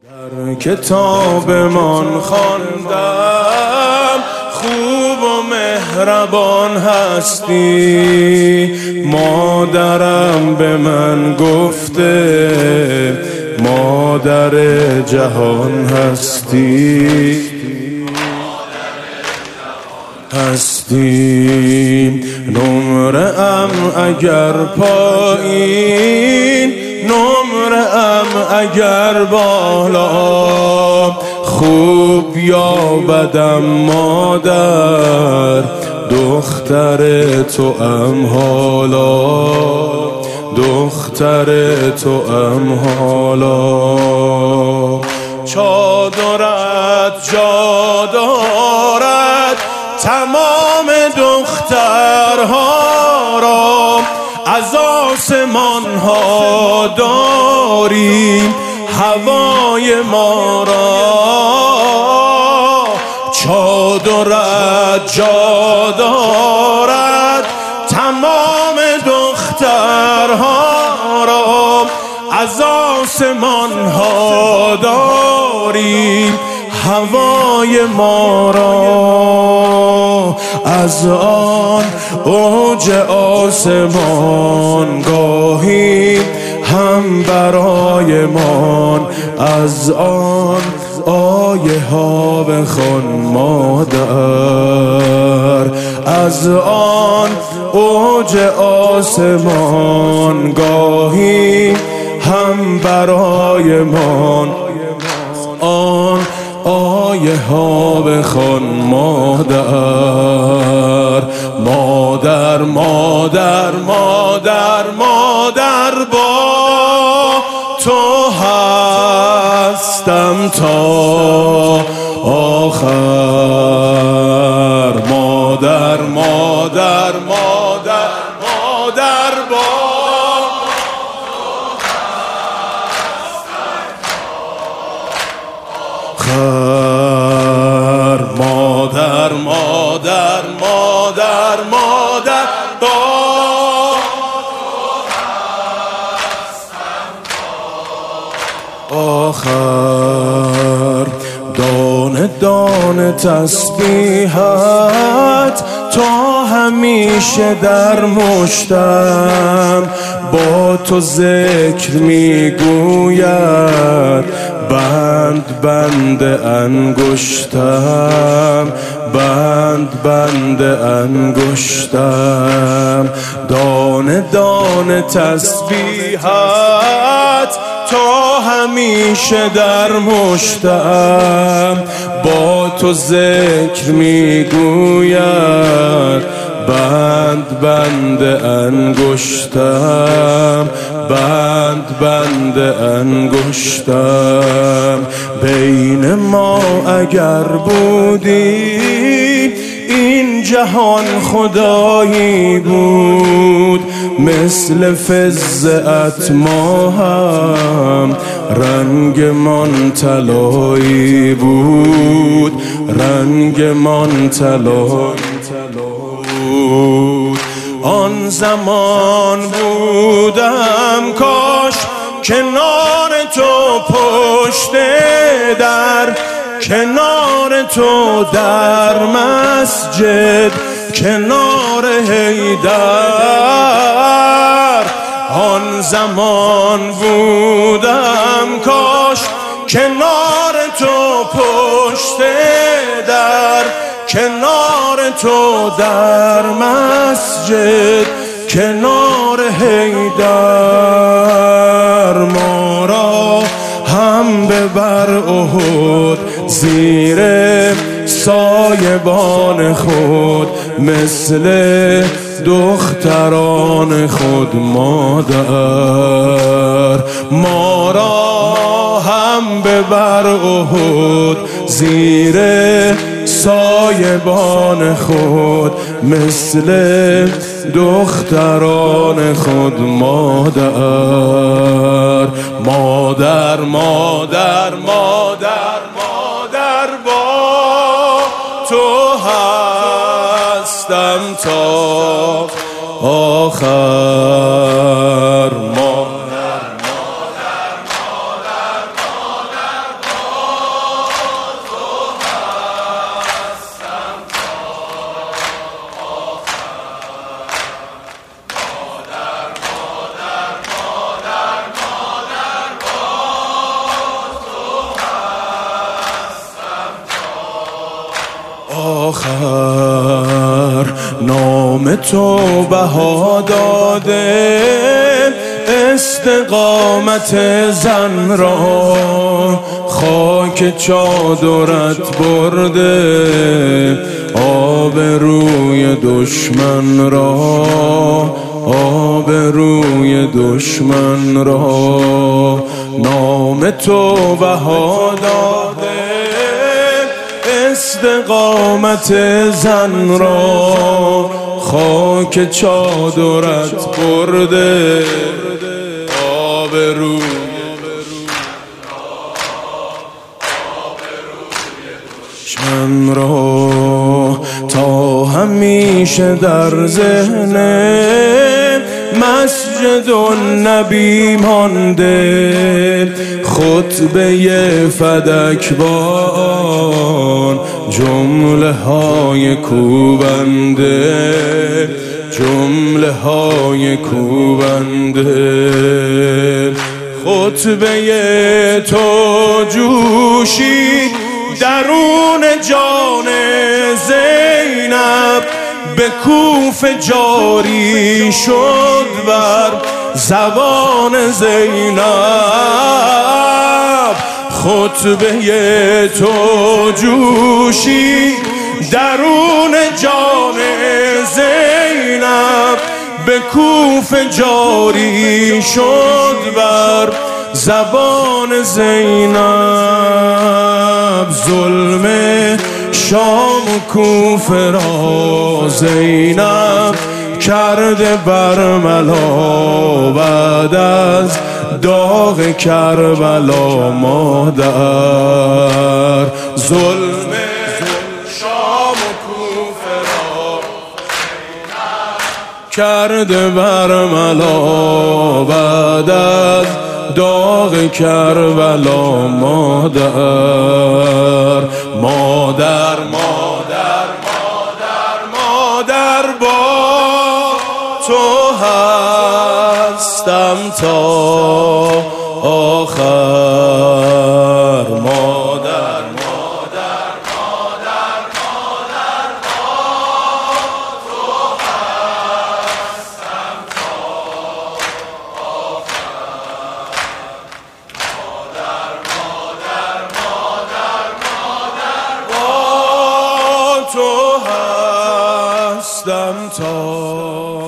در کتابمان خواندم خوب و مهربان هستی، مادرم به من گفته مادر جهان هستی. نمره ام اگر پایین، نمره ام اگر بالا، خوب یا بدم مادر دختر تو ام حالا، دختر تو ام حالا. چادرت جا دارد تمام دخترها را، از آسمان ها داریم هوای ما را. چادرت جا دارد تمام دخترها را، از آسمان ها داریم هوای ما را. از آن اوج آسمان گاهی هم برایمان، از آن آیه ها بخوان مادر. از آن اوج آسمان گاهی هم برایمان، آن آیه ها بخوان مادر. مادر مادر مادر مادر با تو هستم تا آخر. مادر مادر مادر مادر با آخر. مادر مادر مادر مادر با آخر. دانه دانه تسبیحت تا همیشه در مشتم، با تو ذکر میگوید بند بند انگشتم، بند بند انگشتم. دانه دانه تسبیحت تا همیشه در مشتم، با تو ذکر میگوید بند بند انگشتم، بند بند انگشتم. بین ما اگر بودی این جهان خدایی بود، مثل فضت ما هم رنگمان طلایی بود، رنگمان طلایی بود. آن زمان بودم کاش کنار تو پشت در، کنار تو در مسجد، کنار حیدر. آن زمان بودم کاش کنار تو پشت در، کنار تو در مسجد، کنار حیدر. ما را هم ببر احد زیر سایبان خود، مثل دختران خود مادر. ما را هم ببر احد زیر سایبان خود، مثل دختران خود مادر. مادر مادر مادر مادر با تو هستم تا آخر. مادر مادر مادر مادر آخر نام تو بها داده استقامت زن را، خاک چادرت برده آبروی دشمن را، آبروی دشمن را. نام تو بها داده استقامت زن را، خاک چادرت برده آبروی دشمن را. تا همیشه در ذهن مسجد النبی مانده، خطبه فدکبان جمله های کوبنده، جمله های کوبنده. خطبه تو جوشید درون جان زینب، به کوف جاری شد بر زبان زینب. خطبه تو جوشی درون جان زینب، به کوف جاری شد بر زبان زینب. ظلم شام و کوفه را زینب کرده برملا، بعد از داغ کربلا مادر. ظلم شام و کوفه را زینب کرده برملا، بعد از داغ کربلا مادر. مادر مادر مادر مادر با تو هستم تا آخر. مادر مادر مادر مادر با تو هستم تا آخر. مادر مادر مادر مادر با تو هستم تا